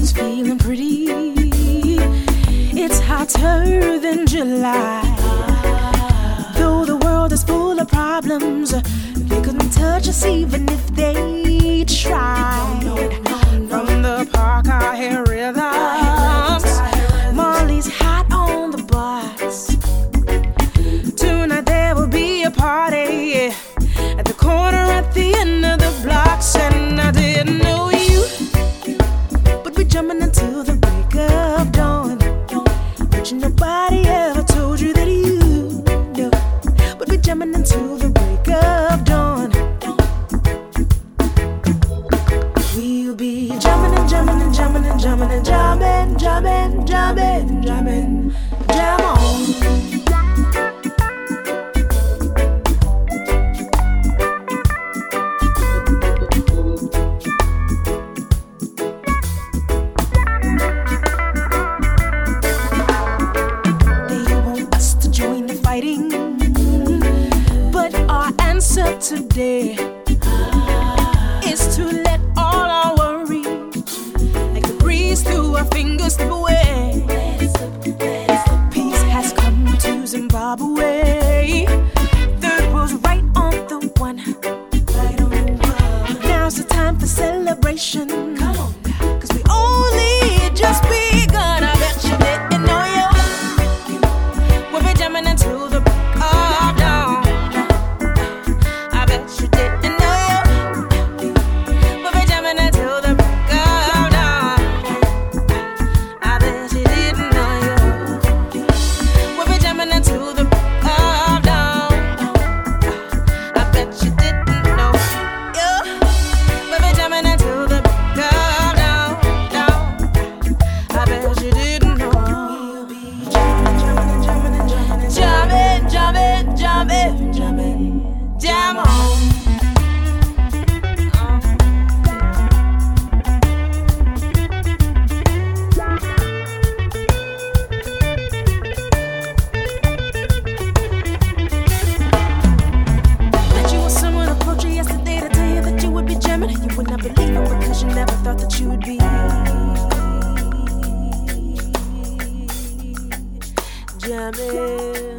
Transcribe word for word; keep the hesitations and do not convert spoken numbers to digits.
weather's feeling pretty. It's hotter than July. Though the world is full of problems, they couldn't touch us even if they tried. From the park I hear rhythms. Molly's hot on the bus. Tonight there will be a party at the corner at the end of the blocks. And I didn't know you, but we're jumping until the break of dawn. But you nobody ever told you that you know. But we're jumping until the break of dawn. We'll be jumping and jumping and jumping and jumping and jumping, jumping, jumping, jumping, jam on. Today is to let all our worries, like the breeze through our fingers, slip away. Peace has come to Zimbabwe. Third world's right on the one. Now's the time for celebration. Come on, cause we only just begun. I bet you didn't know you. We'll be jamming until the break of dawn. Jam on. That you were someone approached you yesterday to tell you that you would be jamming. You would not believe him because you never thought that you would be jamming.